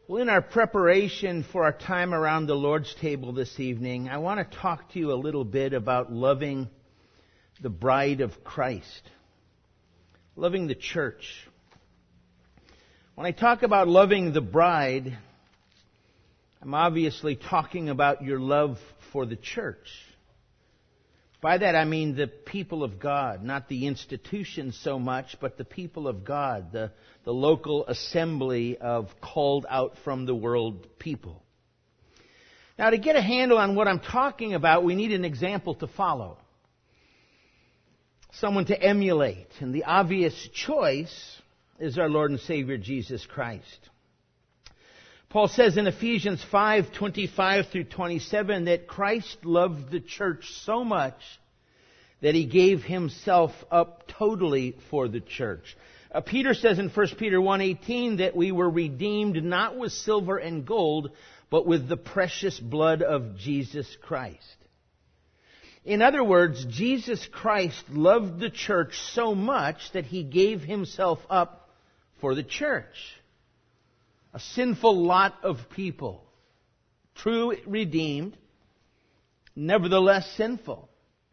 Well, in our preparation for our time around the Lord's table this evening, I want to talk to you a little bit about loving the bride of Christ, loving the church. When I talk about loving the bride, I'm obviously talking about your love for the church. By that I mean the people of God, not the institution so much, but the people of God, the local assembly of called out from the world people. Now, to get a handle on what I'm talking about, we need an example to follow. Someone to emulate. And the obvious choice is our Lord and Savior Jesus Christ. Paul says in Ephesians 5:25 through 27 that Christ loved the church so much that He gave Himself up totally for the church. Peter says in 1 Peter 1:18 that we were redeemed not with silver and gold, but with the precious blood of Jesus Christ. In other words, Jesus Christ loved the church so much that He gave Himself up for the church. A sinful lot of people, true redeemed, nevertheless sinful.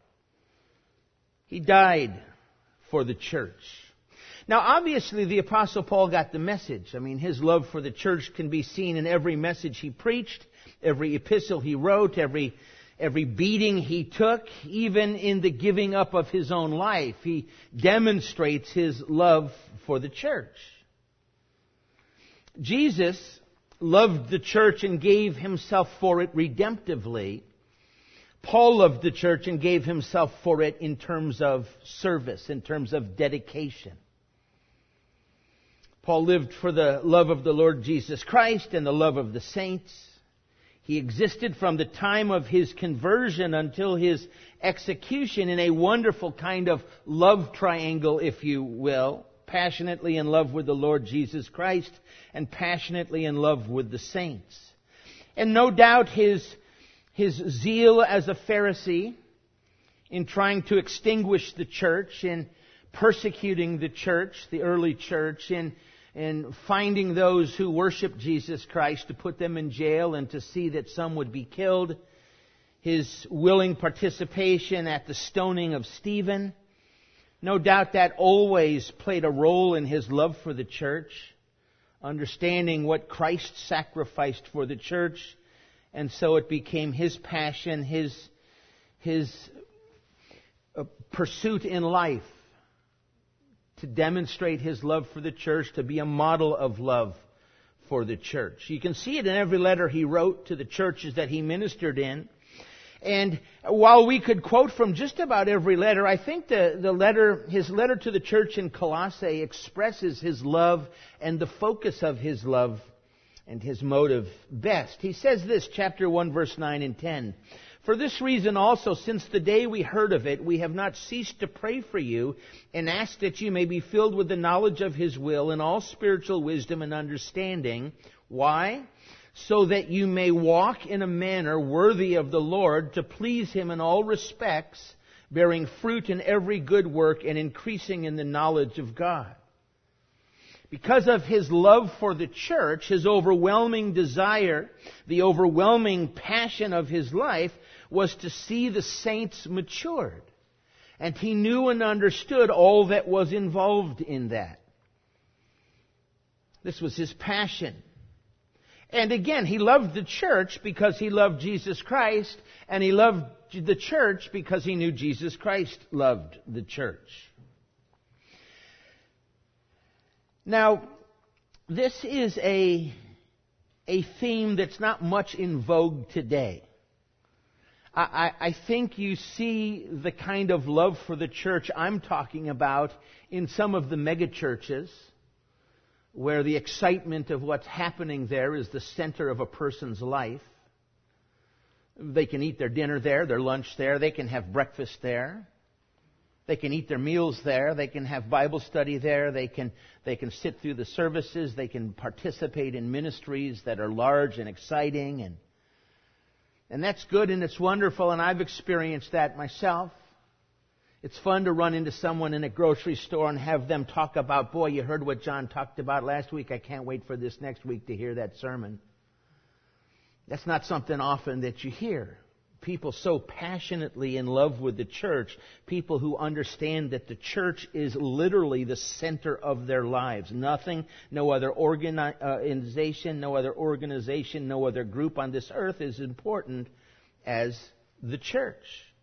He died for the church. Now, obviously, the Apostle Paul got the message. I mean, his love for the church can be seen in every message he preached, every epistle he wrote, every beating he took, even in the giving up of his own life. He demonstrates his love for the church. Jesus loved the church and gave Himself for it redemptively. Paul loved the church and gave himself for it in terms of service, in terms of dedication. Paul lived for the love of the Lord Jesus Christ and the love of the saints. He existed from the time of his conversion until his execution in a wonderful kind of love triangle, if you will. Passionately in love with the Lord Jesus Christ and passionately in love with the saints. And no doubt his zeal as a Pharisee in trying to extinguish the church, in persecuting the church, the early church, in finding those who worship Jesus Christ to put them in jail and to see that some would be killed, his willing participation at the stoning of Stephen. No doubt that always played a role in his love for the church, understanding what Christ sacrificed for the church, and so it became his passion, his pursuit in life to demonstrate his love for the church, to be a model of love for the church. You can see it in every letter he wrote to the churches that he ministered in. And while we could quote from just about every letter, I think his letter to the church in Colossae expresses his love and the focus of his love and his motive best. He says this, chapter 1, verse 9 and 10. For this reason also, since the day we heard of it, we have not ceased to pray for you and ask that you may be filled with the knowledge of His will and all spiritual wisdom and understanding. Why? So that you may walk in a manner worthy of the Lord, to please Him in all respects, bearing fruit in every good work and increasing in the knowledge of God. Because of his love for the church, his overwhelming desire, the overwhelming passion of his life was to see the saints matured. And he knew and understood all that was involved in that. This was his passion. And again, he loved the church because he loved Jesus Christ, and he loved the church because he knew Jesus Christ loved the church. Now, this is a theme that's not much in vogue today. I think you see the kind of love for the church I'm talking about in some of the megachurches, where the excitement of what's happening there is the center of a person's life. They can eat their dinner there, their lunch there, they can have breakfast there. They can eat their meals there. They can have Bible study there. They can sit through the services. They can participate in ministries that are large and exciting. And that's good and it's wonderful, and I've experienced that myself. It's fun to run into someone in a grocery store and have them talk about, boy, you heard what John talked about last week. I can't wait for this next week to hear that sermon. That's not something often that you hear. People so passionately in love with the church, people who understand that the church is literally the center of their lives. Nothing, no other organization, no other group on this earth is important as the church.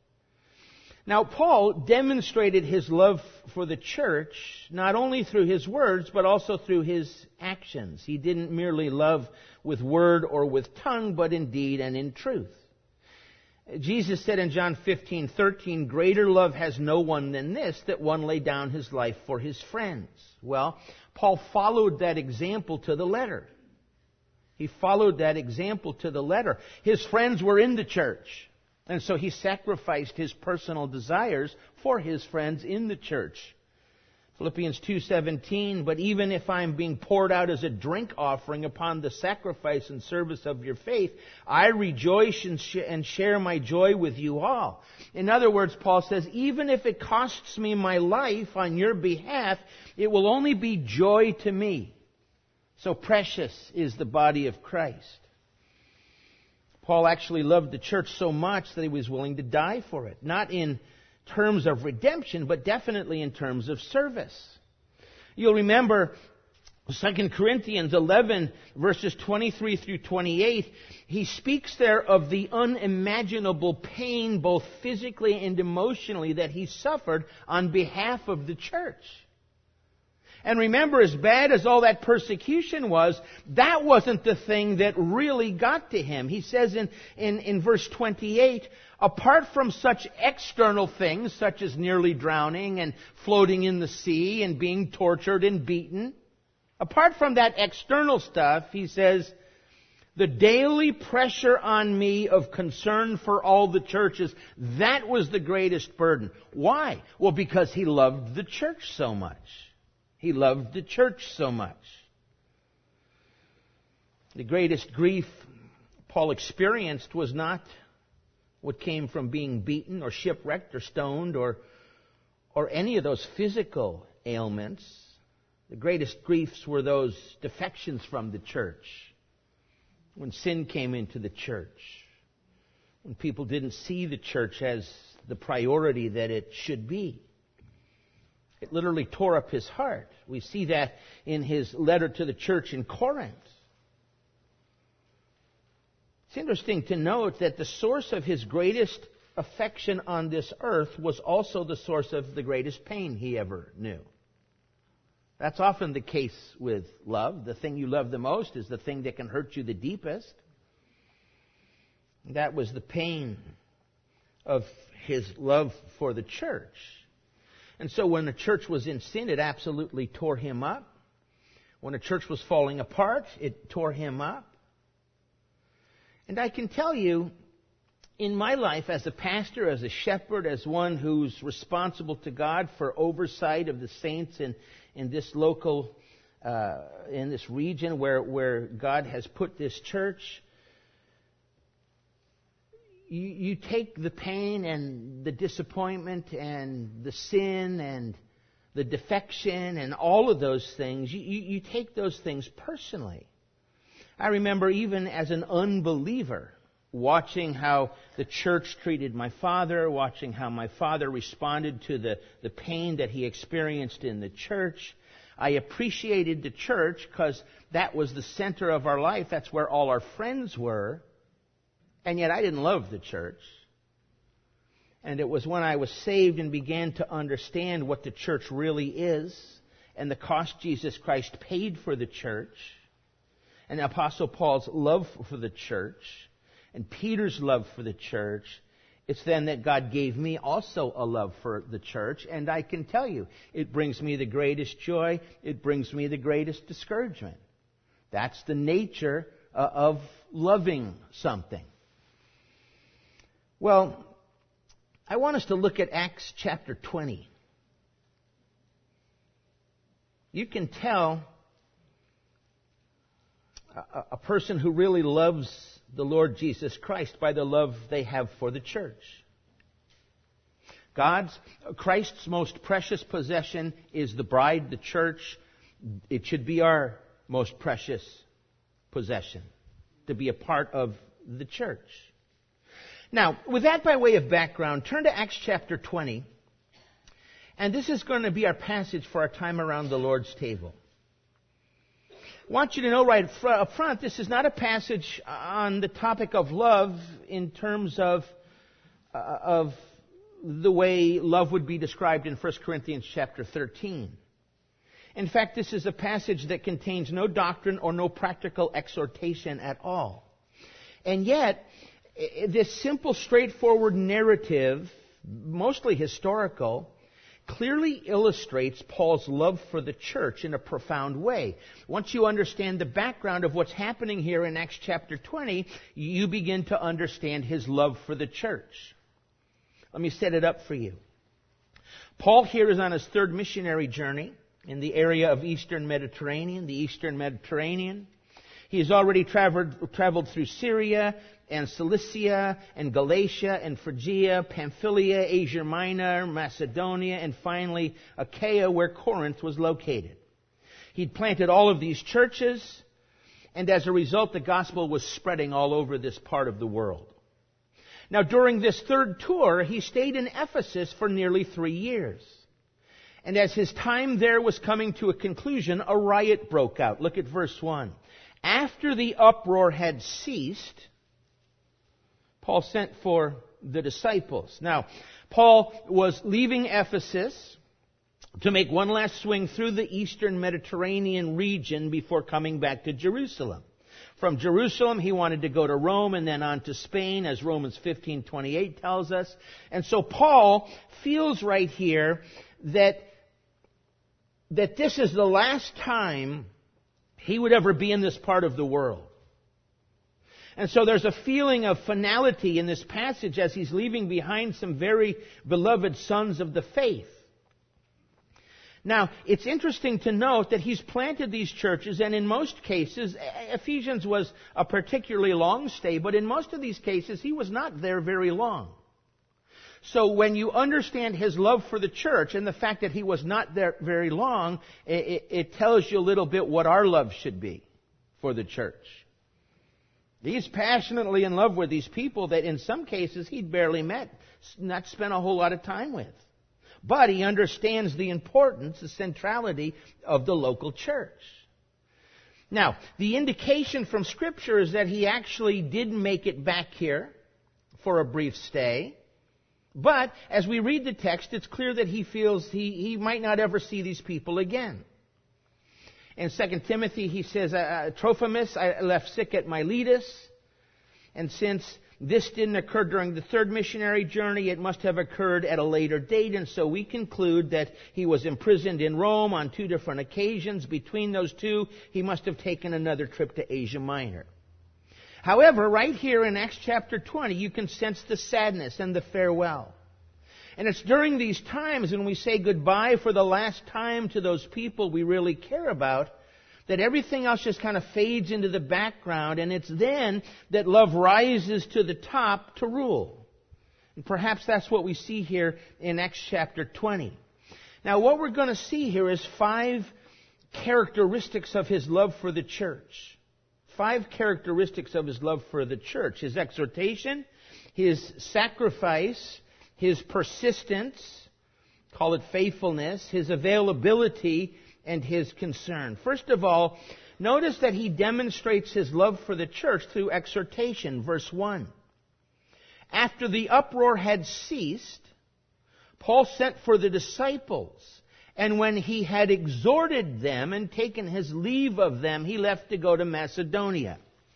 Now, Paul demonstrated his love for the church not only through his words, but also through his actions. He didn't merely love with word or with tongue, but in deed and in truth. Jesus said in John 15:13, "Greater love has no one than this, that one lay down his life for his friends." Well, Paul followed that example to the letter. He followed that example to the letter. His friends were in the church. And so he sacrificed his personal desires for his friends in the church. Philippians 2:17, "But even if I am being poured out as a drink offering upon the sacrifice and service of your faith, I rejoice and share my joy with you all." In other words, Paul says, even if it costs me my life on your behalf, it will only be joy to me. So precious is the body of Christ. Paul actually loved the church so much that he was willing to die for it. Not in terms of redemption, but definitely in terms of service. You'll remember 2 Corinthians 11, verses 23 through 28. He speaks there of the unimaginable pain, both physically and emotionally, that he suffered on behalf of the church. And remember, as bad as all that persecution was, that wasn't the thing that really got to him. He says in verse 28, apart from such external things, such as nearly drowning and floating in the sea and being tortured and beaten, apart from that external stuff, he says, the daily pressure on me of concern for all the churches, that was the greatest burden. Why? Well, because he loved the church so much. He loved the church so much. The greatest grief Paul experienced was not what came from being beaten or shipwrecked or stoned or any of those physical ailments. The greatest griefs were those defections from the church. When sin came into the church. When people didn't see the church as the priority that it should be. It literally tore up his heart. We see that in his letter to the church in Corinth. It's interesting to note that the source of his greatest affection on this earth was also the source of the greatest pain he ever knew. That's often the case with love. The thing you love the most is the thing that can hurt you the deepest. That was the pain of his love for the church. And so when the church was in sin, it absolutely tore him up. When the church was falling apart, it tore him up. And I can tell you, in my life as a pastor, as a shepherd, as one who's responsible to God for oversight of the saints in this local, in this region where God has put this church, you take the pain and the disappointment and the sin and the defection and all of those things, you take those things personally. I remember even as an unbeliever, watching how the church treated my father, watching how my father responded to the pain that he experienced in the church. I appreciated the church because that was the center of our life. That's where all our friends were. And yet I didn't love the church. And it was when I was saved and began to understand what the church really is and the cost Jesus Christ paid for the church and the Apostle Paul's love for the church and Peter's love for the church, it's then that God gave me also a love for the church. And I can tell you, it brings me the greatest joy. It brings me the greatest discouragement. That's the nature of loving something. Well, I want us to look at Acts chapter 20. You can tell a person who really loves the Lord Jesus Christ by the love they have for the church. Christ's most precious possession is the bride, the church. It should be our most precious possession, to be a part of the church. Now, with that by way of background, turn to Acts chapter 20. And this is going to be our passage for our time around the Lord's table. I want you to know right up front, this is not a passage on the topic of love in terms of the way love would be described in 1 Corinthians chapter 13. In fact, this is a passage that contains no doctrine or no practical exhortation at all. And yet, this simple, straightforward narrative, mostly historical, clearly illustrates Paul's love for the church in a profound way. Once you understand the background of what's happening here in Acts chapter 20, you begin to understand his love for the church. Let me set it up for you. Paul here is on his third missionary journey in the area of Eastern Mediterranean, the Eastern Mediterranean. He has already traveled through Syria and Cilicia and Galatia and Phrygia, Pamphylia, Asia Minor, Macedonia, and finally Achaia, where Corinth was located. He'd planted all of these churches, and as a result, the gospel was spreading all over this part of the world. Now, during this third tour, he stayed in Ephesus for nearly 3 years. And as his time there was coming to a conclusion, a riot broke out. Look at verse 1. After the uproar had ceased, Paul sent for the disciples. Now, Paul was leaving Ephesus to make one last swing through the Eastern Mediterranean region before coming back to Jerusalem. From Jerusalem, he wanted to go to Rome and then on to Spain, as Romans 15:28 tells us. And so Paul feels right here that this is the last time he would ever be in this part of the world. And so there's a feeling of finality in this passage as he's leaving behind some very beloved sons of the faith. Now, it's interesting to note that he's planted these churches, and in most cases, Ephesians was a particularly long stay, but in most of these cases, he was not there very long. So when you understand his love for the church and the fact that he was not there very long, it tells you a little bit what our love should be for the church. He's passionately in love with these people that in some cases he'd barely met, not spent a whole lot of time with. But he understands the importance, the centrality of the local church. Now, the indication from Scripture is that he actually did make it back here for a brief stay. But as we read the text, it's clear that he feels he might not ever see these people again. In 2 Timothy, he says, Trophimus, I left sick at Miletus. And since this didn't occur during the third missionary journey, it must have occurred at a later date. And so we conclude that he was imprisoned in Rome on 2 different occasions. Between those two, he must have taken another trip to Asia Minor. However, right here in Acts chapter 20, you can sense the sadness and the farewell. And it's during these times when we say goodbye for the last time to those people we really care about, that everything else just kind of fades into the background, and it's then that love rises to the top to rule. And perhaps that's what we see here in Acts chapter 20. Now, what we're going to see here is 5 characteristics of his love for the church. 5 characteristics of his love for the church. His exhortation, his sacrifice, his persistence, call it faithfulness, his availability, and his concern. First of all, notice that he demonstrates his love for the church through exhortation. Verse 1. After the uproar had ceased, Paul sent for the disciples. And when he had exhorted them and taken his leave of them, he left to go to Macedonia.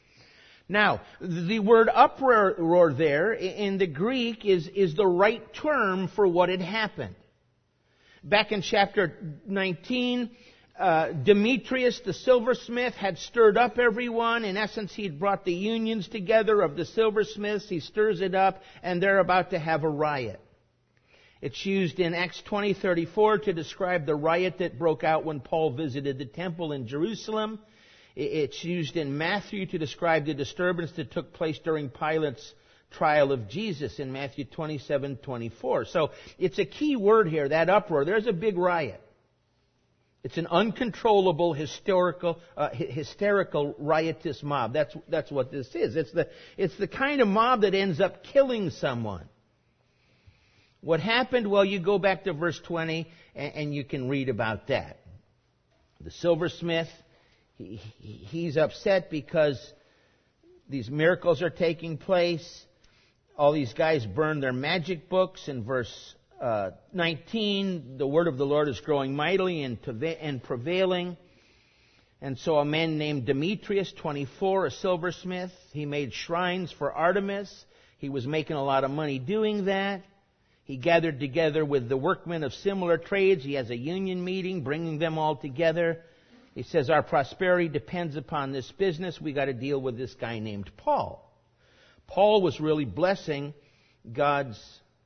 Now, the word uproar there in the Greek is the right term for what had happened. Back in chapter 19, Demetrius the silversmith had stirred up everyone. In essence, he'd brought the unions together of the silversmiths. He stirs it up, and they're about to have a riot. It's used in Acts 20:34 to describe the riot that broke out when Paul visited the temple in Jerusalem. It's used in Matthew to describe the disturbance that took place during Pilate's trial of Jesus in Matthew 27:24. So it's a key word here, that uproar. There's a big riot. It's an uncontrollable, hysterical, riotous mob. That's what this is. It's the kind of mob that ends up killing someone. What happened? Well, you go back to verse 20 and you can read about that. The silversmith, he's upset because these miracles are taking place. All these guys burn their magic books. In verse 19, the word of the Lord is growing mightily and prevailing. And so a man named Demetrius, 24, a silversmith, he made shrines for Artemis. He was making a lot of money doing that. He gathered together with the workmen of similar trades. He has a union meeting, bringing them all together. He says, our prosperity depends upon this business. We got to deal with this guy named Paul. Paul was really blessing God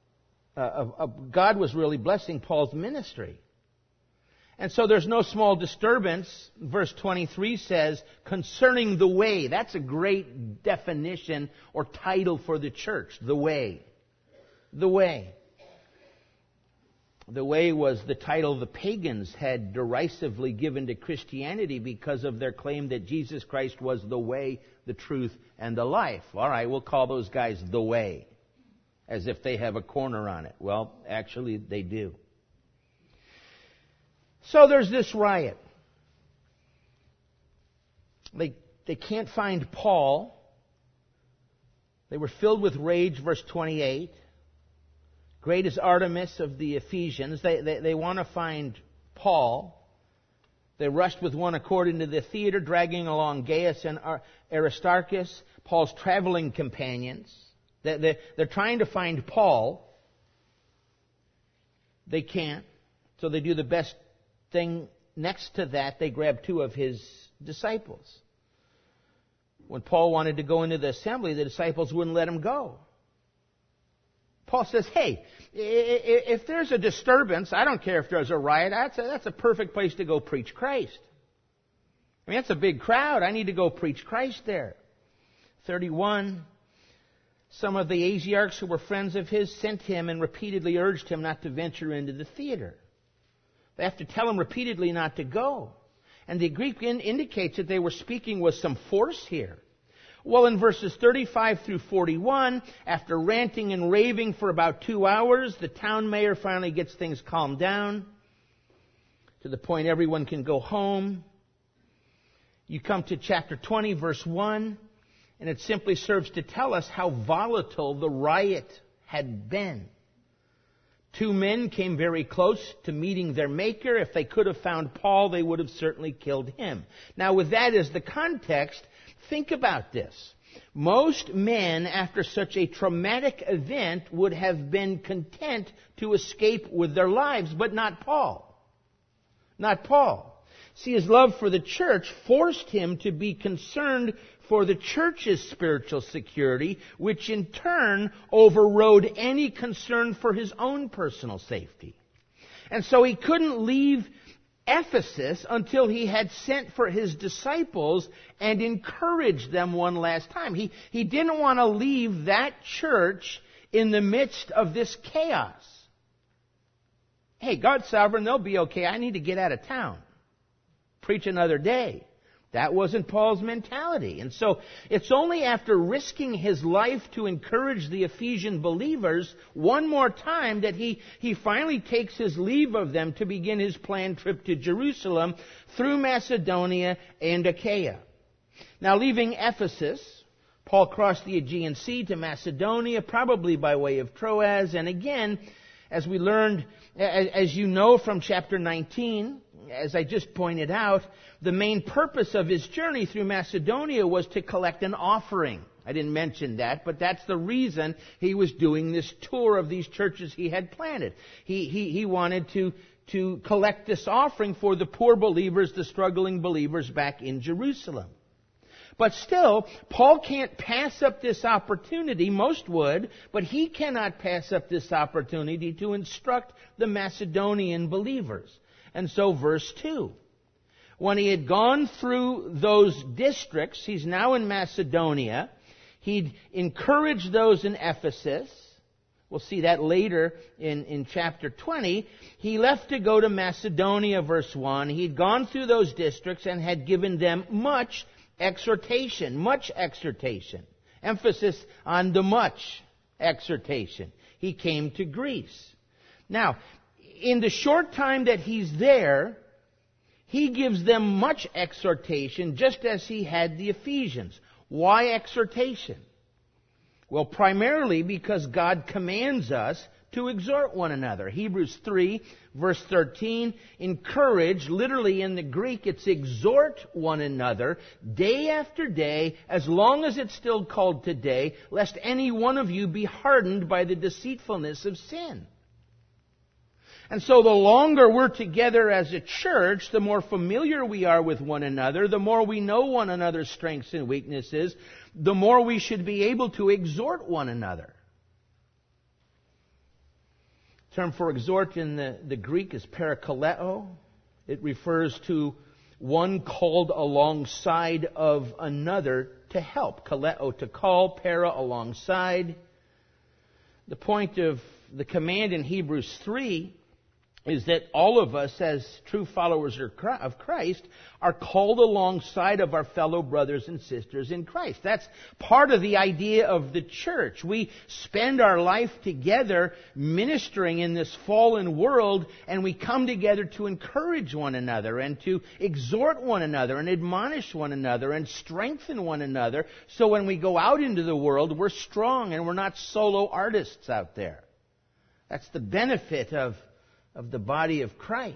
was really blessing Paul's ministry. And so there's no small disturbance. Verse 23 says, concerning the way. That's a great definition or title for the church. The way. The way. The way was the title the pagans had derisively given to Christianity because of their claim that Jesus Christ was the way, the truth, and the life. All right, we'll call those guys the way, as if they have a corner on it. Well, actually, they do. So there's this riot. They can't find Paul. They were filled with rage, verse 28. Great is Artemis of the Ephesians. They want to find Paul. They rushed with one accord into the theater, dragging along Gaius and Aristarchus, Paul's traveling companions. They're trying to find Paul. They can't. So they do the best thing next to that. They grab two of his disciples. When Paul wanted to go into the assembly, the disciples wouldn't let him go. Paul says, hey, if there's a disturbance, I don't care if there's a riot, that's a perfect place to go preach Christ. I mean, that's a big crowd. I need to go preach Christ there. 31, some of the Asiarchs who were friends of his sent him and repeatedly urged him not to venture into the theater. They have to tell him repeatedly not to go. And the Greek indicates that they were speaking with some force here. Well, in verses 35 through 41, after ranting and raving for about 2 hours, the town mayor finally gets things calmed down to the point everyone can go home. You come to chapter 20, verse 1, and it simply serves to tell us how volatile the riot had been. Two men came very close to meeting their maker. If they could have found Paul, they would have certainly killed him. Now, with that as the context, think about this. Most men, after such a traumatic event, would have been content to escape with their lives, but not Paul. Not Paul. See, his love for the church forced him to be concerned for the church's spiritual security, which in turn overrode any concern for his own personal safety. And so he couldn't leave Ephesus until he had sent for his disciples and encouraged them one last time. He didn't want to leave that church in the midst of this chaos. Hey, God's sovereign, they'll be okay. I need to get out of town. Preach another day. That wasn't Paul's mentality. And so it's only after risking his life to encourage the Ephesian believers one more time that he finally takes his leave of them to begin his planned trip to Jerusalem through Macedonia and Achaia. Now, leaving Ephesus, Paul crossed the Aegean Sea to Macedonia, probably by way of Troas. And again, as we learned, as you know from chapter 19, as I just pointed out, the main purpose of his journey through Macedonia was to collect an offering. I didn't mention that, but that's the reason he was doing this tour of these churches he had planted. He wanted to collect this offering for the poor believers, the struggling believers back in Jerusalem. But still, Paul can't pass up this opportunity. Most would, but he cannot pass up this opportunity to instruct the Macedonian believers. And so verse 2. When he had gone through those districts, he's now in Macedonia, He'd encouraged those in Ephesus. We'll see that later in chapter 20. He left to go to Macedonia, verse 1. He'd gone through those districts and had given them much exhortation. Much exhortation. Emphasis on the much exhortation. He came to Greece. Now, in the short time that he's there, he gives them much exhortation, just as he had the Ephesians. Why exhortation? Well, primarily because God commands us to exhort one another. Hebrews 3, verse 13, encourage, literally in the Greek, it's exhort one another day after day, as long as it's still called today, lest any one of you be hardened by the deceitfulness of sin. And so the longer we're together as a church, the more familiar we are with one another, the more we know one another's strengths and weaknesses, the more we should be able to exhort one another. The term for exhort in the Greek is parakaleo. It refers to one called alongside of another to help. Kaleo, to call, para, alongside. The point of the command in Hebrews 3 is that all of us, as true followers of Christ, are called alongside of our fellow brothers and sisters in Christ. That's part of the idea of the church. We spend our life together ministering in this fallen world, and we come together to encourage one another and to exhort one another and admonish one another and strengthen one another, so when we go out into the world, we're strong and we're not solo artists out there. That's the benefit of the body of Christ.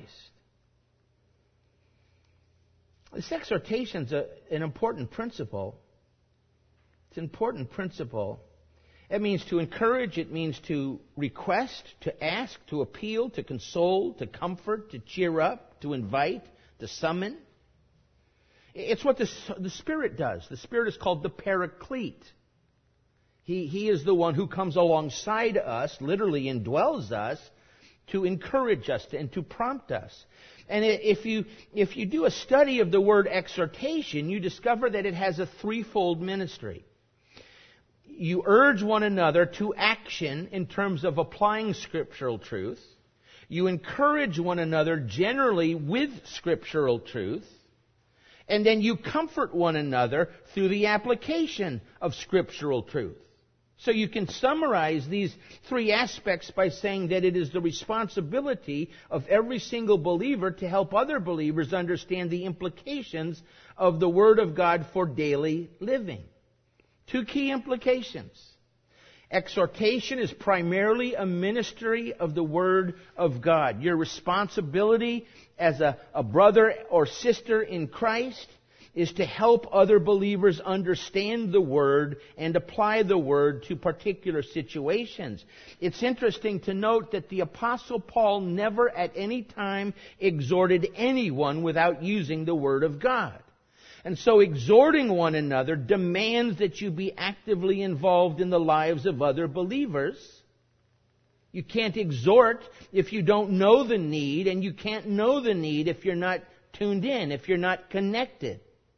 This exhortation is an important principle. It's an important principle. It means to encourage, it means to request, to ask, to appeal, to console, to comfort, to cheer up, to invite, to summon. It's what the Spirit does. The Spirit is called the Paraclete. He is the one who comes alongside us, literally indwells us, to encourage us and to prompt us. And if you do a study of the word exhortation, you discover that it has a threefold ministry. You urge one another to action in terms of applying scriptural truth. You encourage one another generally with scriptural truth. And then you comfort one another through the application of scriptural truth. So you can summarize these three aspects by saying that it is the responsibility of every single believer to help other believers understand the implications of the Word of God for daily living. Two key implications. Exhortation is primarily a ministry of the Word of God. Your responsibility as a brother or sister in Christ is to help other believers understand the Word and apply the Word to particular situations. It's interesting to note that the Apostle Paul never at any time exhorted anyone without using the Word of God. And so exhorting one another demands that you be actively involved in the lives of other believers. You can't exhort if you don't know the need, and you can't know the need if you're not tuned in, if you're not connected.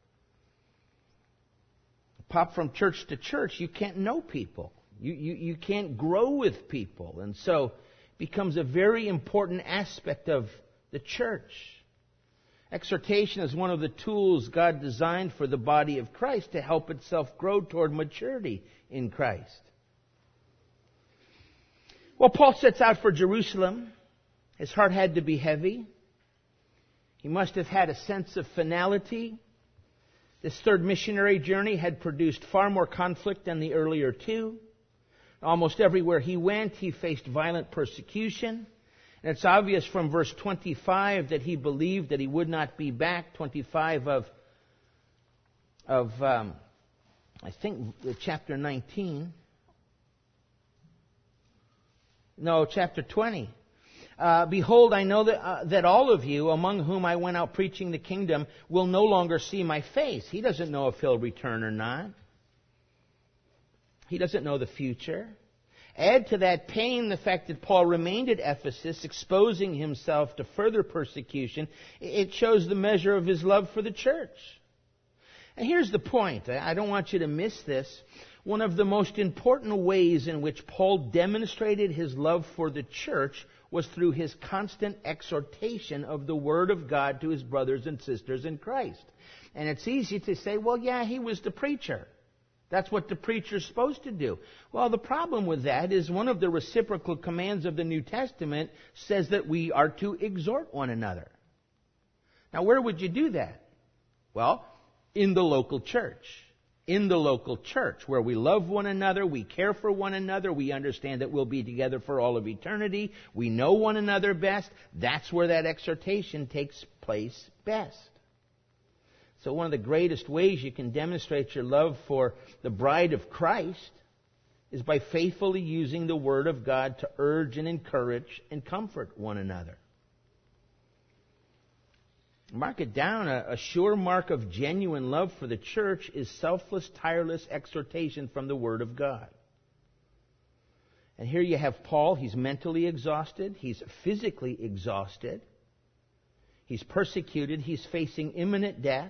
Pop from church to church, you can't know people. You can't grow with people. And so it becomes a very important aspect of the church. Exhortation is one of the tools God designed for the body of Christ to help itself grow toward maturity in Christ. Well, Paul sets out for Jerusalem. His heart had to be heavy. He must have had a sense of finality. This third missionary journey had produced far more conflict than the earlier two. Almost everywhere he went, he faced violent persecution. And it's obvious from verse 25 that he believed that he would not be back. 25 of I think, chapter 19. No, chapter 20. Behold, I know that all of you, among whom I went out preaching the kingdom, will no longer see my face. He doesn't know if he'll return or not. He doesn't know the future. Add to that pain the fact that Paul remained at Ephesus, exposing himself to further persecution. It shows the measure of his love for the church. And here's the point. I don't want you to miss this. One of the most important ways in which Paul demonstrated his love for the church was through his constant exhortation of the Word of God to his brothers and sisters in Christ. And it's easy to say, well, yeah, he was the preacher. That's what the preacher's supposed to do. Well, the problem with that is one of the reciprocal commands of the New Testament says that we are to exhort one another. Now, where would you do that? Well, in the local church. In the local church, where we love one another, we care for one another, we understand that we'll be together for all of eternity, we know one another best. That's where that exhortation takes place best. So one of the greatest ways you can demonstrate your love for the bride of Christ is by faithfully using the Word of God to urge and encourage and comfort one another. Mark it down. A sure mark of genuine love for the church is selfless, tireless exhortation from the Word of God. And here you have Paul. He's mentally exhausted. He's physically exhausted. He's persecuted. He's facing imminent death.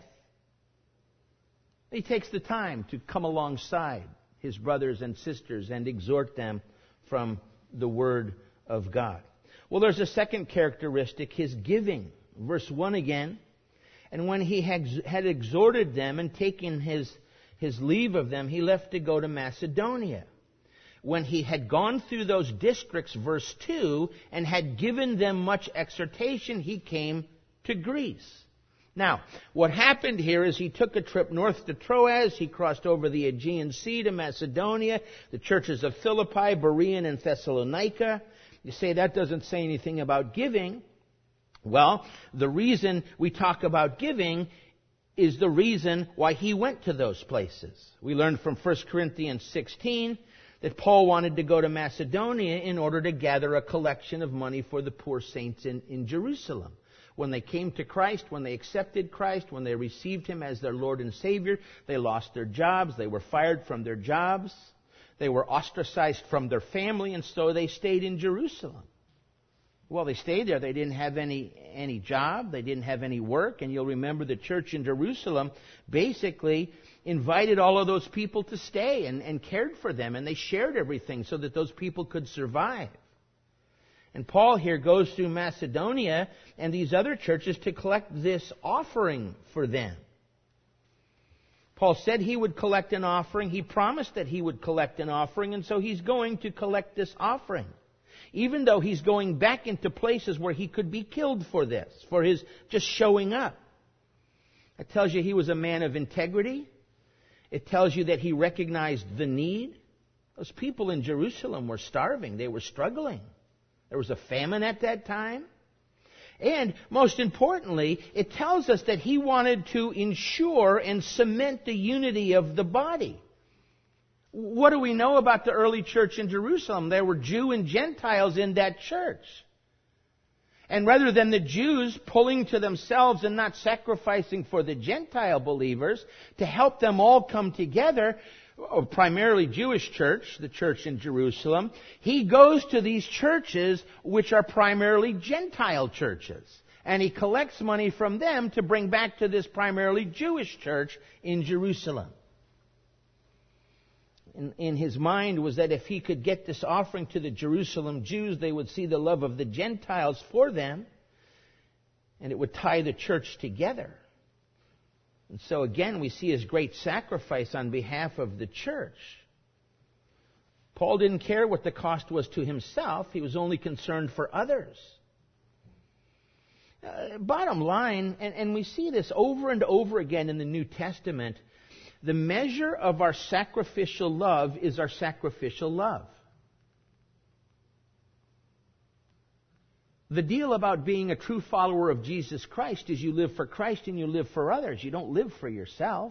He takes the time to come alongside his brothers and sisters and exhort them from the Word of God. Well, there's a second characteristic, his giving. Verse 1 again. And when he had exhorted them and taken his leave of them, he left to go to Macedonia. When he had gone through those districts, verse 2, and had given them much exhortation, he came to Greece. Now, what happened here is he took a trip north to Troas. He crossed over the Aegean Sea to Macedonia, the churches of Philippi, Berean, and Thessalonica. You say that doesn't say anything about giving. Well, the reason we talk about giving is the reason why he went to those places. We learned from 1 Corinthians 16 that Paul wanted to go to Macedonia in order to gather a collection of money for the poor saints in Jerusalem. When they came to Christ, when they accepted Christ, when they received Him as their Lord and Savior, they lost their jobs, they were fired from their jobs, they were ostracized from their family, and so they stayed in Jerusalem. Well, they stayed there. They didn't have any job. They didn't have any work. And you'll remember the church in Jerusalem basically invited all of those people to stay and cared for them. And they shared everything so that those people could survive. And Paul here goes through Macedonia and these other churches to collect this offering for them. Paul said he would collect an offering. He promised that he would collect an offering. And so he's going to collect this offering. Even though he's going back into places where he could be killed for this, for his just showing up. It tells you he was a man of integrity. It tells you that he recognized the need. Those people in Jerusalem were starving. They were struggling. There was a famine at that time. And most importantly, it tells us that he wanted to ensure and cement the unity of the body. What do we know about the early church in Jerusalem? There were Jew and Gentiles in that church. And rather than the Jews pulling to themselves and not sacrificing for the Gentile believers to help them all come together, primarily Jewish church, the church in Jerusalem, he goes to these churches which are primarily Gentile churches. And he collects money from them to bring back to this primarily Jewish church in Jerusalem. In his mind was that if he could get this offering to the Jerusalem Jews, they would see the love of the Gentiles for them, and it would tie the church together. And so again, we see his great sacrifice on behalf of the church. Paul didn't care what the cost was to himself. He was only concerned for others. Bottom line, and we see this over and over again in the New Testament, the measure of our sacrificial love is our sacrificial love. The deal about being a true follower of Jesus Christ is you live for Christ and you live for others. You don't live for yourself.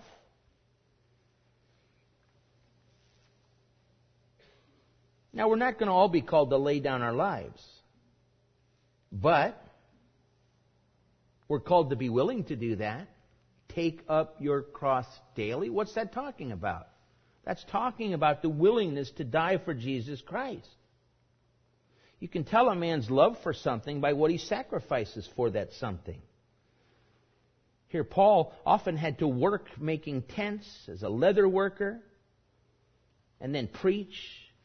Now, we're not going to all be called to lay down our lives. But we're called to be willing to do that. Take up your cross daily. What's that talking about? That's talking about the willingness to die for Jesus Christ. You can tell a man's love for something by what he sacrifices for that something. Here, Paul often had to work making tents as a leather worker. and then preach.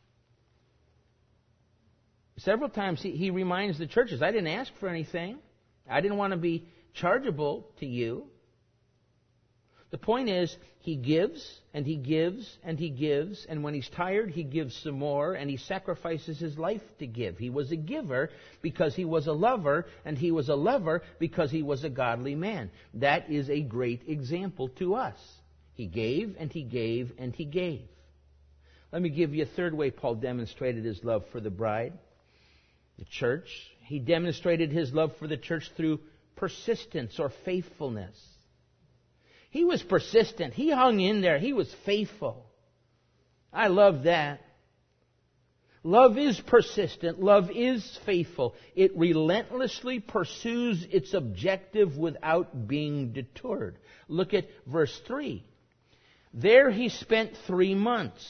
Several times he reminds the churches, I didn't ask for anything. I didn't want to be chargeable to you. The point is, he gives, and he gives, and he gives, and when he's tired, he gives some more, and he sacrifices his life to give. He was a giver because he was a lover, and he was a lover because he was a godly man. That is a great example to us. He gave, and he gave, and he gave. Let me give you a third way Paul demonstrated his love for the bride, the church. He demonstrated his love for the church through persistence or faithfulness. He was persistent. He hung in there. He was faithful. I love that. Love is persistent. Love is faithful. It relentlessly pursues its objective without being deterred. Look at verse 3. There he spent 3 months.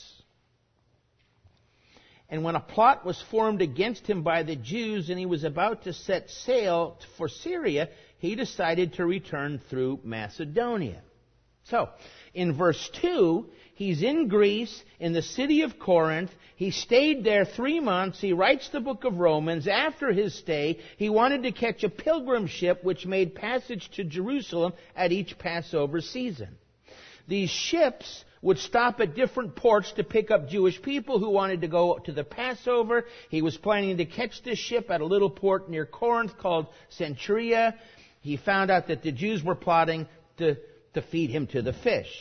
And when a plot was formed against him by the Jews and he was about to set sail for Syria, he decided to return through Macedonia. So, in verse 2, he's in Greece, in the city of Corinth. He stayed there 3 months. He writes the book of Romans. After his stay, he wanted to catch a pilgrim ship which made passage to Jerusalem at each Passover season. These ships would stop at different ports to pick up Jewish people who wanted to go to the Passover. He was planning to catch this ship at a little port near Corinth called Centuria. He found out that the Jews were plotting to feed him to the fish.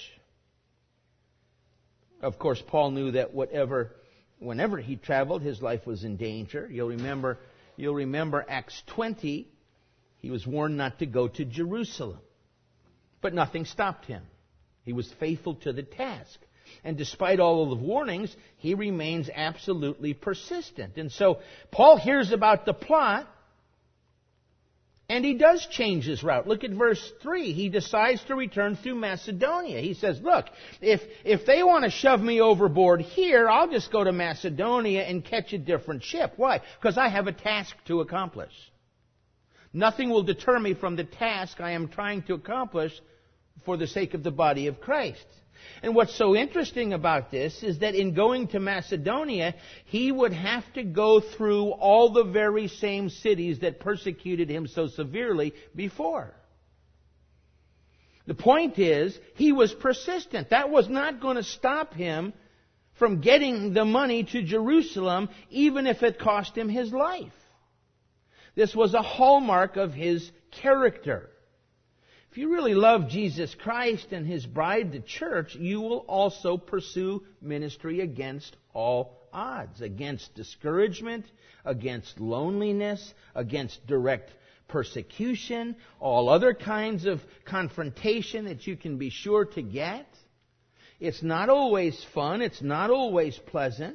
Of course, Paul knew that whenever he traveled, his life was in danger. You'll remember Acts 20. He was warned not to go to Jerusalem. But nothing stopped him. He was faithful to the task. And despite all of the warnings, he remains absolutely persistent. And so Paul hears about the plot, and he does change his route. Look at verse 3. He decides to return through Macedonia. He says, look, if they want to shove me overboard here, I'll just go to Macedonia and catch a different ship. Why? Because I have a task to accomplish. Nothing will deter me from the task I am trying to accomplish for the sake of the body of Christ. And what's so interesting about this is that in going to Macedonia, he would have to go through all the very same cities that persecuted him so severely before. The point is, he was persistent. That was not going to stop him from getting the money to Jerusalem, even if it cost him his life. This was a hallmark of his character. If you really love Jesus Christ and His bride, the church, you will also pursue ministry against all odds, against discouragement, against loneliness, against direct persecution, all other kinds of confrontation that you can be sure to get. It's not always fun. It's not always pleasant.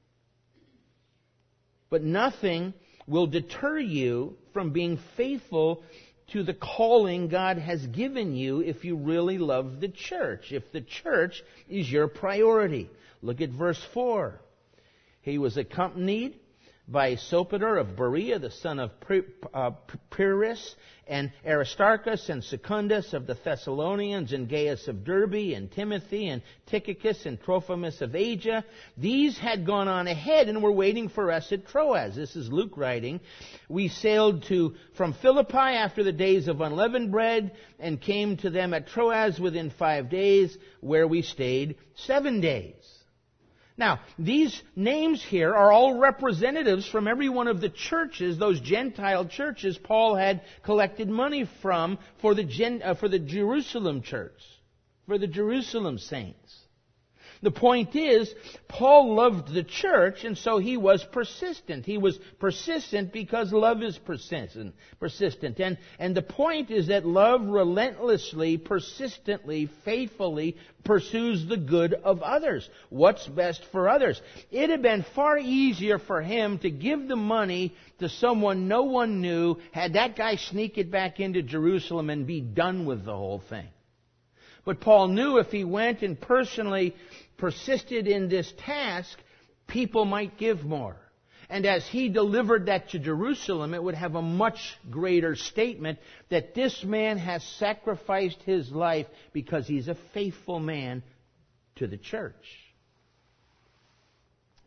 But nothing will deter you from being faithful to the calling God has given you if you really love the church, if the church is your priority. Look at verse 4. He was accompanied by Sopater of Berea, the son of Pyrrhus, and Aristarchus and Secundus of the Thessalonians, and Gaius of Derbe, and Timothy, and Tychicus, and Trophimus of Asia. These had gone on ahead and were waiting for us at Troas. This is Luke writing. We sailed from Philippi after the days of unleavened bread, and came to them at Troas within 5 days, where we stayed 7 days. Now, these names here are all representatives from every one of the churches, those Gentile churches Paul had collected money from for the Jerusalem church, for the Jerusalem saints. The point is, Paul loved the church, and so he was persistent. He was persistent because love is persistent. And the point is that love relentlessly, persistently, faithfully pursues the good of others. What's best for others? It had been far easier for him to give the money to someone no one knew, had that guy sneak it back into Jerusalem and be done with the whole thing. But Paul knew if he went and personally persisted in this task, people might give more. And as he delivered that to Jerusalem, it would have a much greater statement that this man has sacrificed his life because he's a faithful man to the church.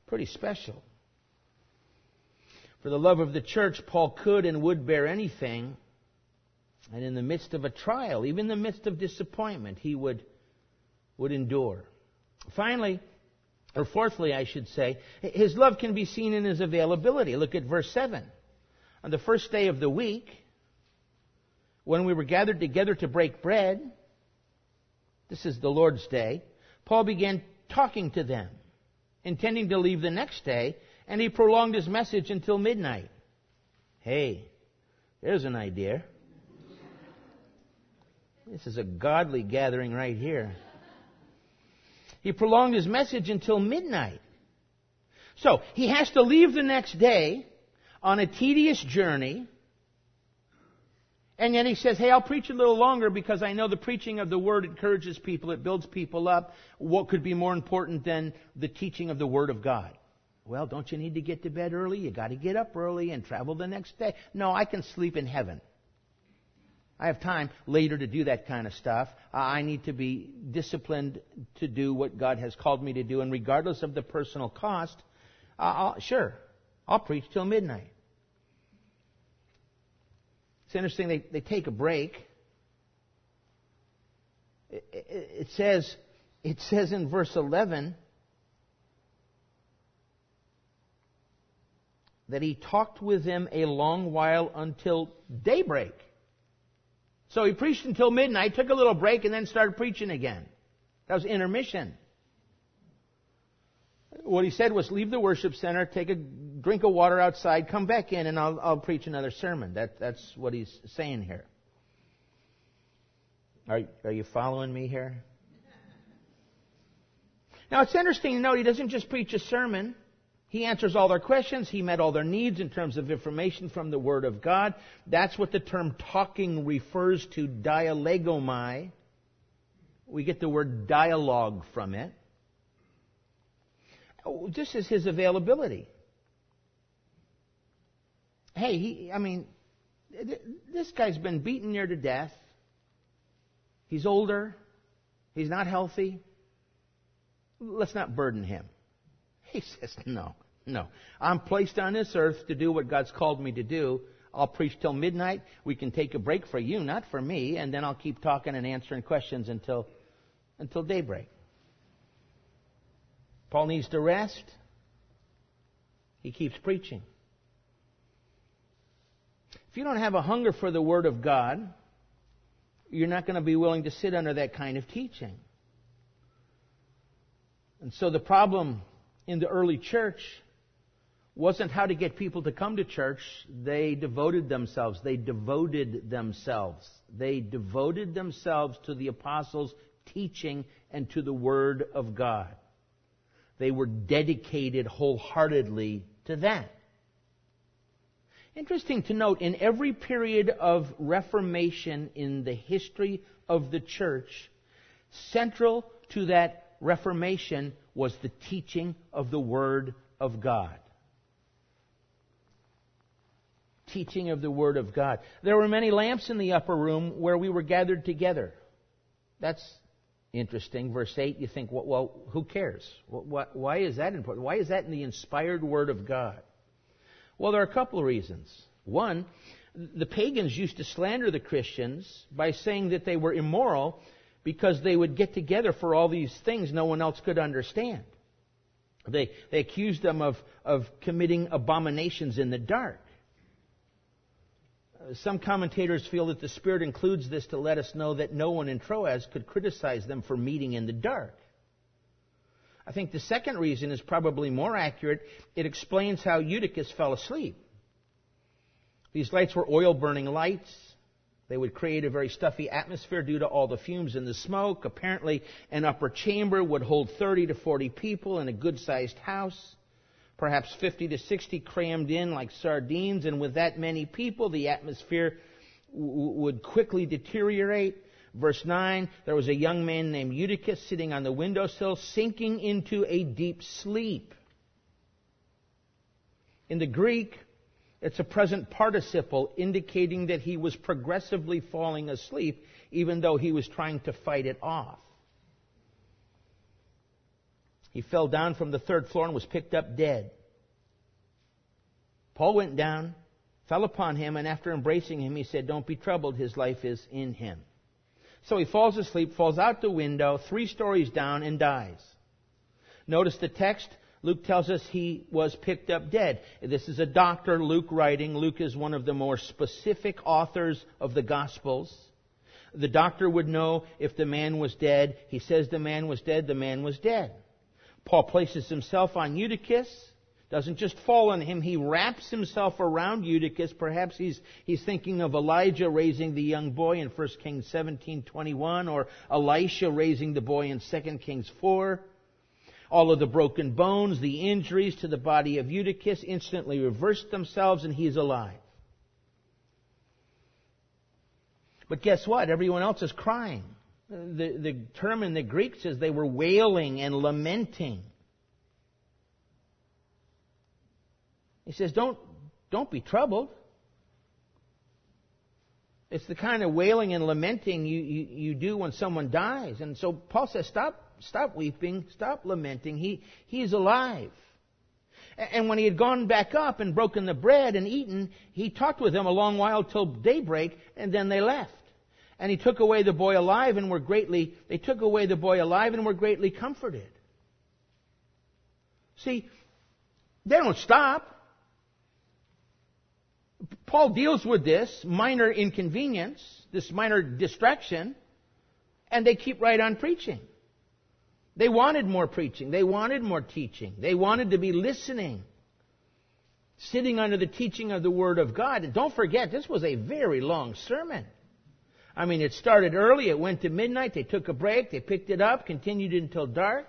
Pretty special. For the love of the church, Paul could and would bear anything. And in the midst of a trial, even in the midst of disappointment, he would endure. Finally, or fourthly, I should say, his love can be seen in his availability. Look at verse 7. On the first day of the week, when we were gathered together to break bread, this is the Lord's Day, Paul began talking to them, intending to leave the next day, and he prolonged his message until midnight. Hey, there's an idea. This is a godly gathering right here. He prolonged his message until midnight. So, he has to leave the next day on a tedious journey. And yet he says, hey, I'll preach a little longer because I know the preaching of the Word encourages people, it builds people up. What could be more important than the teaching of the Word of God? Well, don't you need to get to bed early? You got to get up early and travel the next day. No, I can sleep in heaven. I have time later to do that kind of stuff. I need to be disciplined to do what God has called me to do. And regardless of the personal cost, I'll preach till midnight. It's interesting, they take a break. It says in verse 11 that he talked with them a long while until daybreak. So he preached until midnight, took a little break, and then started preaching again. That was intermission. What he said was, leave the worship center, take a drink of water outside, come back in, and I'll preach another sermon. That's what he's saying here. Are you following me here? Now, it's interesting to note he doesn't just preach a sermon. He answers all their questions. He met all their needs in terms of information from the Word of God. That's what the term talking refers to, dialegomai. We get the word dialogue from it. This is his availability. Hey, this guy's been beaten near to death. He's older. He's not healthy. Let's not burden him. He says, no. I'm placed on this earth to do what God's called me to do. I'll preach till midnight. We can take a break for you, not for me, and then I'll keep talking and answering questions until daybreak. Paul needs to rest. He keeps preaching. If you don't have a hunger for the Word of God, you're not going to be willing to sit under that kind of teaching. And so the problem in the early church wasn't how to get people to come to church. They devoted themselves. They devoted themselves to the apostles' teaching and to the Word of God. They were dedicated wholeheartedly to that. Interesting to note, in every period of Reformation in the history of the church, central to that Reformation was the teaching of the Word of God. Teaching of the Word of God. There were many lamps in the upper room where we were gathered together. That's interesting. Verse 8, you think, well, who cares? Why is that important? Why is that in the inspired Word of God? Well, there are a couple of reasons. One, the pagans used to slander the Christians by saying that they were immoral because they would get together for all these things no one else could understand. They accused them of committing abominations in the dark. Some commentators feel that the Spirit includes this to let us know that no one in Troas could criticize them for meeting in the dark. I think the second reason is probably more accurate. It explains how Eutychus fell asleep. These lights were oil-burning lights. They would create a very stuffy atmosphere due to all the fumes and the smoke. Apparently, an upper chamber would hold 30 to 40 people in a good-sized house. Perhaps 50 to 60 crammed in like sardines. And with that many people, the atmosphere would quickly deteriorate. Verse 9, there was a young man named Eutychus sitting on the windowsill, sinking into a deep sleep. In the Greek, it's a present participle indicating that he was progressively falling asleep, even though he was trying to fight it off. He fell down from the third floor and was picked up dead. Paul went down, fell upon him, and after embracing him, he said, "Don't be troubled, his life is in him." So he falls asleep, falls out the window, 3 stories down, and dies. Notice the text. Luke tells us he was picked up dead. This is a doctor, Luke writing. Luke is one of the more specific authors of the Gospels. The doctor would know if the man was dead. He says the man was dead, the man was dead. Paul places himself on Eutychus. Doesn't just fall on him, he wraps himself around Eutychus. Perhaps he's thinking of Elijah raising the young boy in 1 Kings 17:21, or Elisha raising the boy in 2 Kings 4. All of the broken bones, the injuries to the body of Eutychus instantly reverse themselves, and he's alive. But guess what? Everyone else is crying. The term in the Greek says they were wailing and lamenting. He says, don't be troubled. It's the kind of wailing and lamenting you do when someone dies. And so Paul says, stop weeping, stop lamenting. He's alive. And when he had gone back up and broken the bread and eaten, he talked with them a long while till daybreak, and then they left. And he took away the boy alive and were greatly comforted. See, they don't stop. Paul deals with this minor inconvenience, this minor distraction, and they keep right on preaching. They wanted more preaching. They wanted more teaching. They wanted to be listening, sitting under the teaching of the Word of God. And don't forget, this was a very long sermon. I mean, it started early. It went to midnight. They took a break. They picked it up, continued until dark.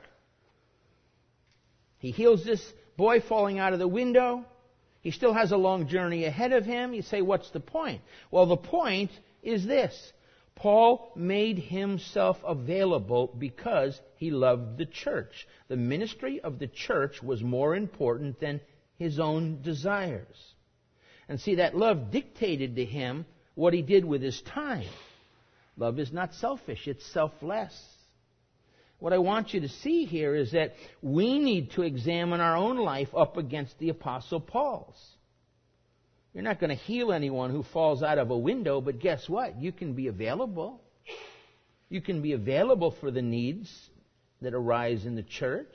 He heals this boy falling out of the window. He still has a long journey ahead of him. You say, what's the point? Well, the point is this. Paul made himself available because he loved the church. The ministry of the church was more important than his own desires. And see, that love dictated to him what he did with his time. Love is not selfish, it's selfless. What I want you to see here is that we need to examine our own life up against the Apostle Paul's. You're not going to heal anyone who falls out of a window, but guess what? You can be available. You can be available for the needs that arise in the church.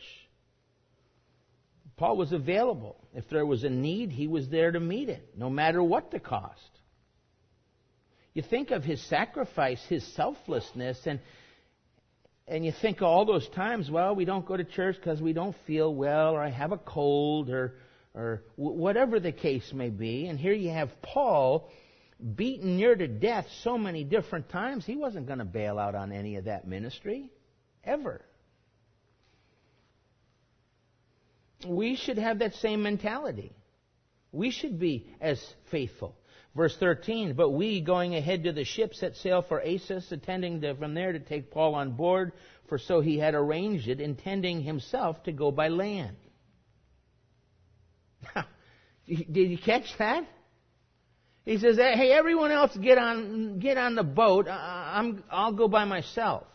Paul was available. If there was a need, he was there to meet it, no matter what the cost. You think of his sacrifice, his selflessness, and you think of all those times, well, we don't go to church because we don't feel well, or I have a cold, or whatever the case may be. And here you have Paul beaten near to death so many different times. He wasn't going to bail out on any of that ministry, ever. We should have that same mentality. We should be as faithful. Verse 13, but we, going ahead to the ship, set sail for Assos, intending from there to take Paul on board, for so he had arranged it, intending himself to go by land. Did you catch that? He says, hey, everyone else get on the boat. I'll go by myself.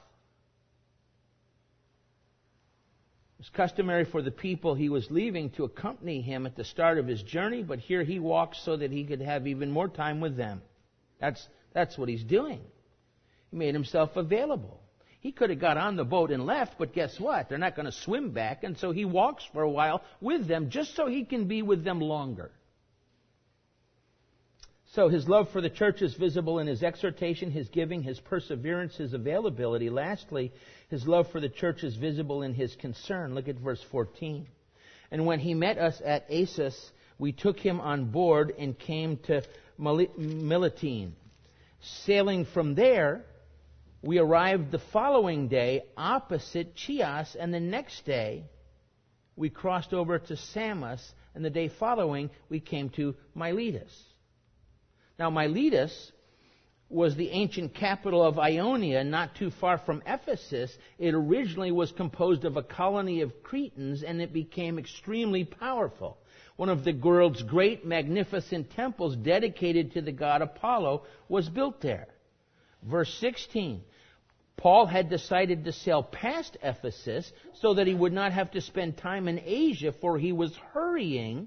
It was customary for the people he was leaving to accompany him at the start of his journey, but here he walks so that he could have even more time with them. That's what he's doing. He made himself available. He could have got on the boat and left, but guess what? They're not going to swim back, and so he walks for a while with them just so he can be with them longer. So his love for the church is visible in his exhortation, his giving, his perseverance, his availability. Lastly, his love for the church is visible in his concern. Look at verse 14. And when he met us at Assos, we took him on board and came to Miletus. Sailing from there, we arrived the following day opposite Chios, and the next day we crossed over to Samos, and the day following we came to Miletus. Now, Miletus was the ancient capital of Ionia, not too far from Ephesus. It originally was composed of a colony of Cretans, and it became extremely powerful. One of the world's great, magnificent temples dedicated to the god Apollo was built there. Verse 16, Paul had decided to sail past Ephesus so that he would not have to spend time in Asia, for he was hurrying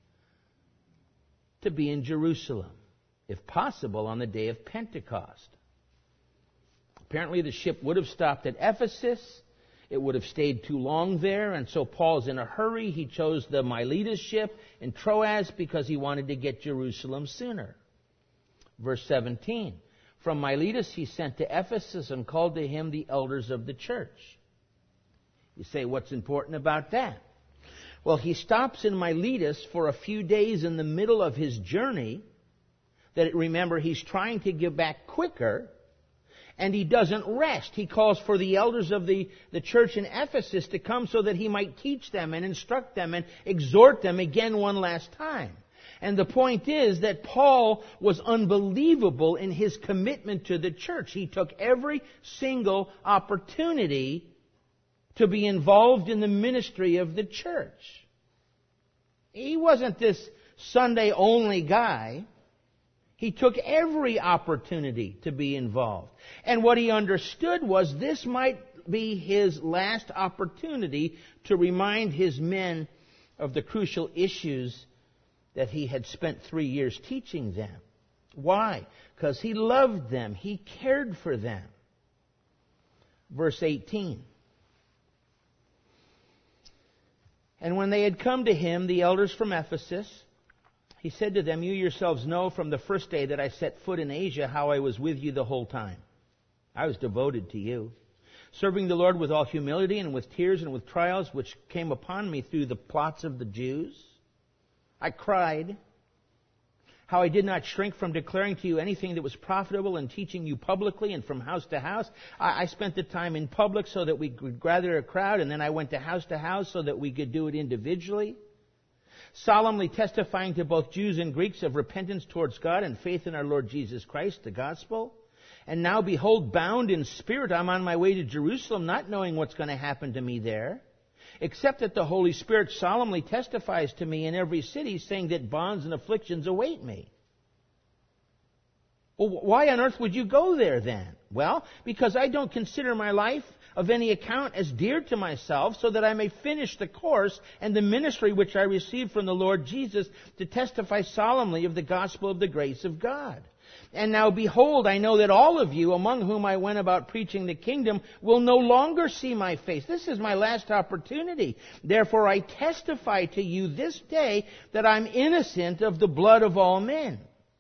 to be in Jerusalem, if possible, on the day of Pentecost. Apparently the ship would have stopped at Ephesus. It would have stayed too long there, and so Paul's in a hurry. He chose the Miletus ship in Troas because he wanted to get Jerusalem sooner. Verse 17. From Miletus he sent to Ephesus and called to him the elders of the church. You say, what's important about that? Well, he stops in Miletus for a few days in the middle of his journey. That, remember, he's trying to get back quicker. And he doesn't rest. He calls for the elders of the church in Ephesus to come so that he might teach them and instruct them and exhort them again one last time. And the point is that Paul was unbelievable in his commitment to the church. He took every single opportunity to be involved in the ministry of the church. He wasn't this Sunday-only guy. He took every opportunity to be involved. And what he understood was this might be his last opportunity to remind his men of the crucial issues that he had spent 3 years teaching them. Why? Because he loved them. He cared for them. Verse 18. And when they had come to him, the elders from Ephesus, he said to them, you yourselves know from the first day that I set foot in Asia how I was with you the whole time. I was devoted to you, serving the Lord with all humility and with tears and with trials which came upon me through the plots of the Jews. I cried how I did not shrink from declaring to you anything that was profitable and teaching you publicly and from house to house. I spent the time in public so that we could gather a crowd, and then I went to house so that we could do it individually. Solemnly testifying to both Jews and Greeks of repentance towards God and faith in our Lord Jesus Christ, the gospel. And now, behold, bound in spirit, I'm on my way to Jerusalem, not knowing what's going to happen to me there, except that the Holy Spirit solemnly testifies to me in every city, saying that bonds and afflictions await me. Well, why on earth would you go there then? Well, because I don't consider my life of any account as dear to myself, so that I may finish the course and the ministry which I received from the Lord Jesus to testify solemnly of the gospel of the grace of God. And now behold, I know that all of you, among whom I went about preaching the kingdom, will no longer see my face. This is my last opportunity. Therefore I testify to you this day that I'm innocent of the blood of all men.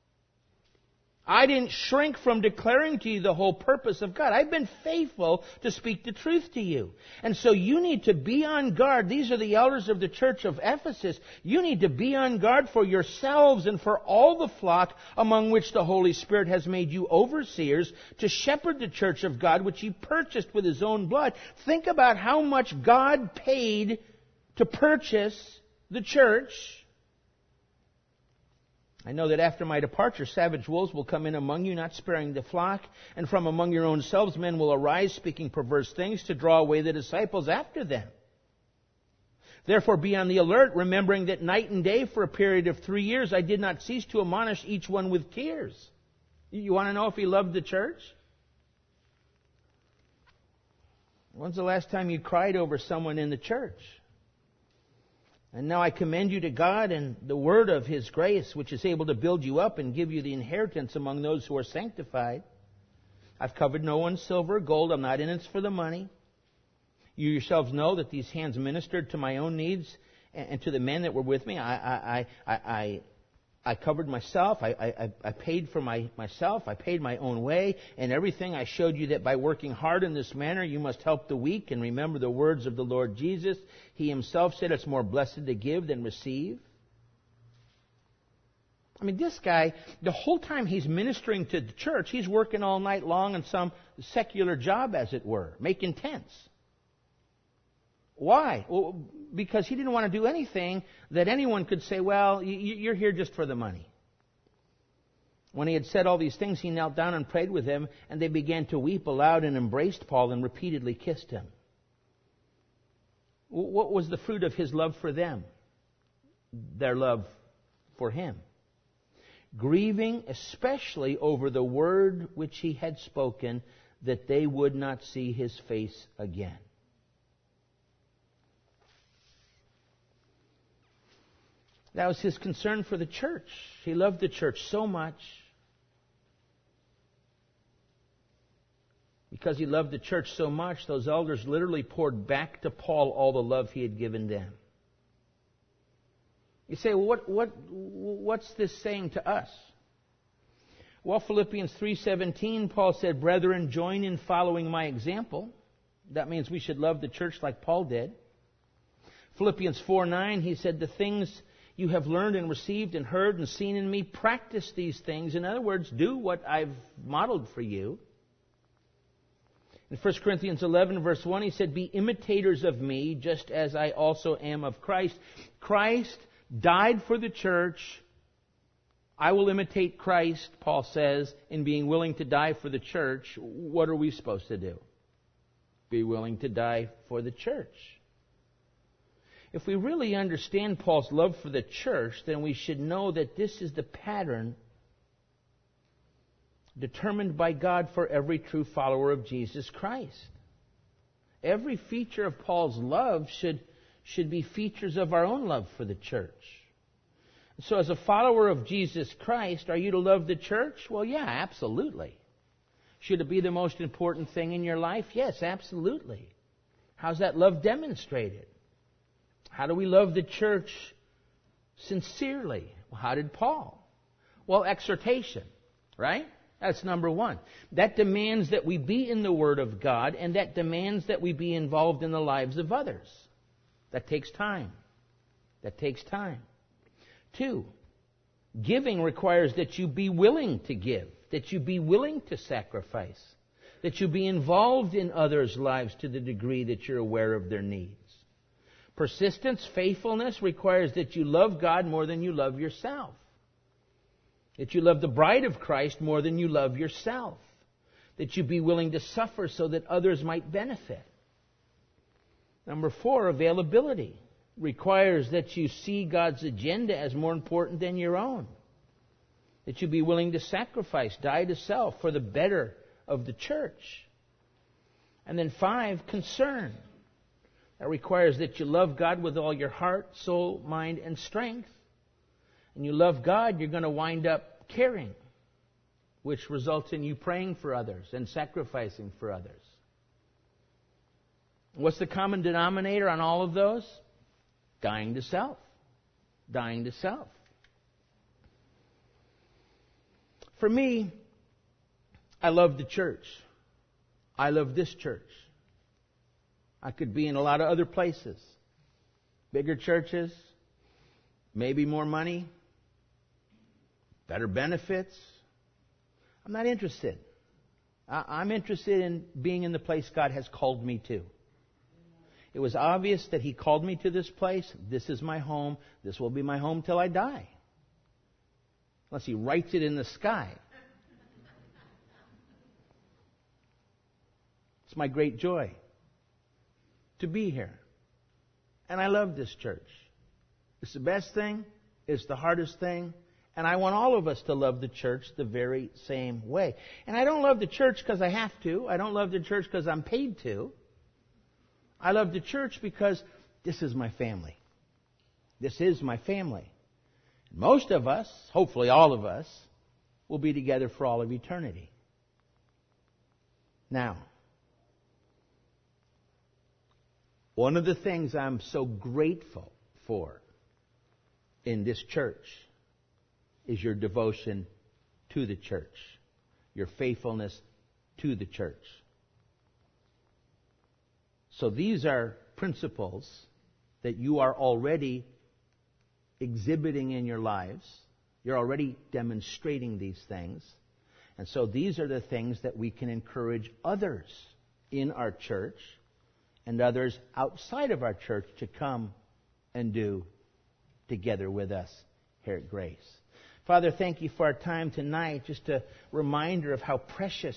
I didn't shrink from declaring to you the whole purpose of God. I've been faithful to speak the truth to you. And so you need to be on guard. These are the elders of the church of Ephesus. You need to be on guard for yourselves and for all the flock among which the Holy Spirit has made you overseers to shepherd the church of God, which He purchased with His own blood. Think about how much God paid to purchase the church. I know that after my departure, savage wolves will come in among you, not sparing the flock. And from among your own selves, men will arise, speaking perverse things, to draw away the disciples after them. Therefore be on the alert, remembering that night and day for a period of 3 years I did not cease to admonish each one with tears. You want to know if he loved the church? When's the last time you cried over someone in the church? And now I commend you to God and the word of His grace, which is able to build you up and give you the inheritance among those who are sanctified. I've covered no one's silver or gold. I'm not in it for the money. You yourselves know that these hands ministered to my own needs and to the men that were with me. I covered myself. I paid for myself. I paid my own way. And everything I showed you that by working hard in this manner, you must help the weak and remember the words of the Lord Jesus. He Himself said it's more blessed to give than receive. I mean, this guy, the whole time he's ministering to the church, he's working all night long in some secular job, as it were, making tents. Why? Well, because he didn't want to do anything that anyone could say, well, you're here just for the money. When he had said all these things, he knelt down and prayed with them, and they began to weep aloud and embraced Paul and repeatedly kissed him. What was the fruit of his love for them? Their love for him. Grieving especially over the word which he had spoken, that they would not see His face again. That was His concern for the church. He loved the church so much. Because He loved the church so much, those elders literally poured back to Paul all the love He had given them. You say, well, what's this saying to us? Well, Philippians 3:17, Paul said, "Brethren, join in following my example." That means we should love the church like Paul did. Philippians 4:9, he said, "The things you have learned and received and heard and seen in me, practice these things." In other words, do what I've modeled for you. In 1 Corinthians 11, verse 1, he said, "Be imitators of me, just as I also am of Christ." Christ died for the church. I will imitate Christ, Paul says, in being willing to die for the church. What are we supposed to do? Be willing to die for the church. If we really understand Paul's love for the church, then we should know that this is the pattern determined by God for every true follower of Jesus Christ. Every feature of Paul's love should be features of our own love for the church. So as a follower of Jesus Christ, are you to love the church? Well, yeah, absolutely. Should it be the most important thing in your life? Yes, absolutely. How's that love demonstrated? How do we love the church sincerely? Well, how did Paul? Well, exhortation, right? That's number one. That demands that we be in the Word of God, and that demands that we be involved in the lives of others. That takes time. That takes time. 2, giving requires that you be willing to give, that you be willing to sacrifice, that you be involved in others' lives to the degree that you're aware of their needs. Persistence, faithfulness requires that you love God more than you love yourself, that you love the bride of Christ more than you love yourself, that you be willing to suffer so that others might benefit. Number 4, availability requires that you see God's agenda as more important than your own, that you be willing to sacrifice, die to self for the better of the church. And then 5, concern. That requires that you love God with all your heart, soul, mind, and strength. And you love God, you're going to wind up caring, which results in you praying for others and sacrificing for others. What's the common denominator on all of those? Dying to self. Dying to self. For me, I love the church. I love this church. I could be in a lot of other places. Bigger churches, maybe more money, better benefits. I'm not interested. I'm interested in being in the place God has called me to. It was obvious that He called me to this place. This is my home. This will be my home till I die. Unless He writes it in the sky. It's my great joy to be here. And I love this church. It's the best thing. It's the hardest thing. And I want all of us to love the church the very same way. And I don't love the church because I have to. I don't love the church because I'm paid to. I love the church because this is my family. This is my family. Most of us, hopefully all of us, will be together for all of eternity. Now, one of the things I'm so grateful for in this church is your devotion to the church, your faithfulness to the church. So these are principles that you are already exhibiting in your lives. You're already demonstrating these things. And so these are the things that we can encourage others in our church and others outside of our church to come and do together with us here at Grace. Father, thank you for our time tonight. Just a reminder of how precious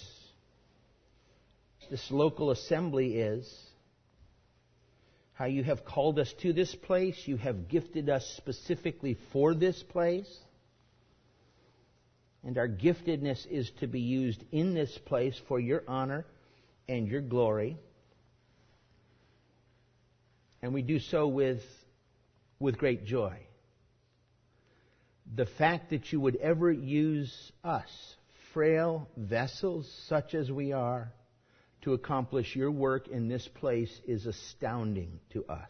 this local assembly is. How you have called us to this place. You have gifted us specifically for this place. And our giftedness is to be used in this place for your honor, and your glory. And we do so with great joy. The fact that you would ever use us, frail vessels such as we are, to accomplish your work in this place is astounding to us.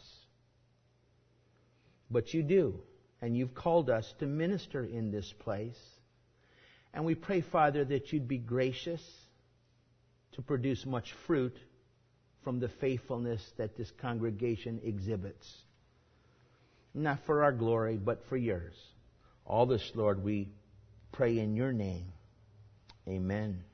But you do, and you've called us to minister in this place. And we pray, Father, that you'd be gracious to produce much fruit from the faithfulness that this congregation exhibits. Not for our glory, but for yours. All this, Lord, we pray in your name. Amen.